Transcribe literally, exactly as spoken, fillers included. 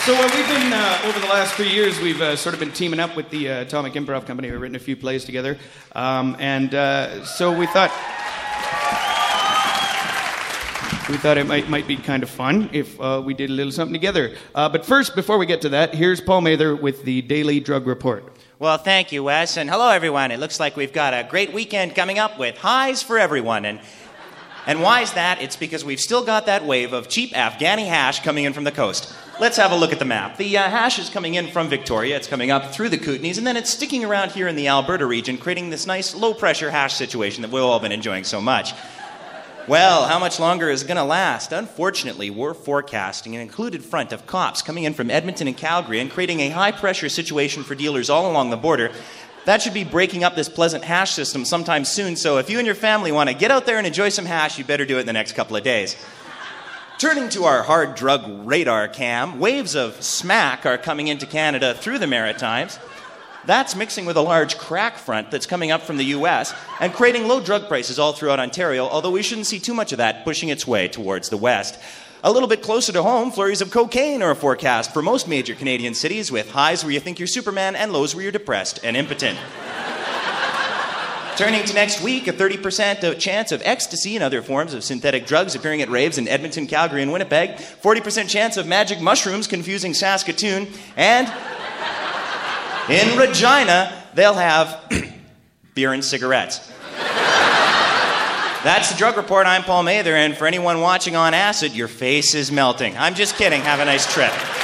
So uh, we've been, uh, over the last three years, we've uh, sort of been teaming up with the uh, Atomic Improv Company. We've written a few plays together. Um, and uh, so we thought... We thought it might might be kind of fun if uh, we did a little something together. Uh, but first, before we get to that, here's Paul Mather with the Daily Drug Report. Well, thank you, Wes, and hello, everyone. It looks like we've got a great weekend coming up with highs for everyone. And and why is that? It's because we've still got that wave of cheap Afghani hash coming in from the coast. Let's have a look at the map. The uh, hash is coming in from Victoria. It's coming up through the Kootenays, and then it's sticking around here in the Alberta region, creating this nice low-pressure hash situation that we've all been enjoying so much. Well, how much longer is it going to last? Unfortunately, we're forecasting an included front of cops coming in from Edmonton and Calgary and creating a high-pressure situation for dealers all along the border. That should be breaking up this pleasant hash system sometime soon, so if you and your family want to get out there and enjoy some hash, you better do it in the next couple of days. Turning to our hard drug radar cam, waves of smack are coming into Canada through the Maritimes. That's mixing with a large crack front that's coming up from the U S and creating low drug prices all throughout Ontario, although we shouldn't see too much of that pushing its way towards the west. A little bit closer to home, flurries of cocaine are forecast for most major Canadian cities, with highs where you think you're Superman and lows where you're depressed and impotent. Turning to next week, a thirty percent chance of ecstasy and other forms of synthetic drugs appearing at raves in Edmonton, Calgary, and Winnipeg, forty percent chance of magic mushrooms confusing Saskatoon, and... in Regina, they'll have beer and cigarettes. That's the Drug Report. I'm Paul Mather, and for anyone watching on acid, your face is melting. I'm just kidding. Have a nice trip.